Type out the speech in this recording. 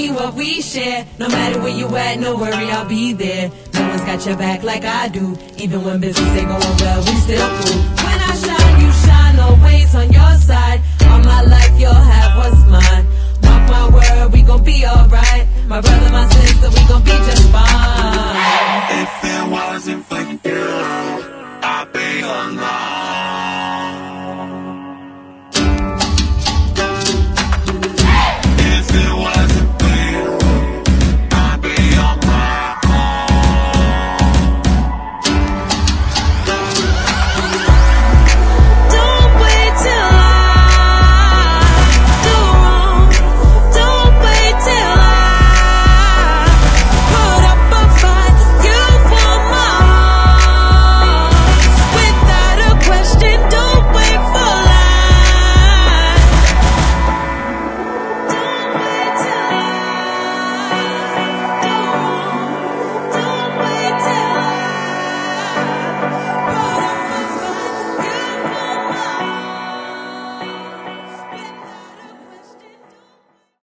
me what we share. No matter where you at, no worry, I'll be there. No one's got your back like I do. Even when business ain't going well, we still cool. When I shine, you shine, always on your side. All my life, you'll have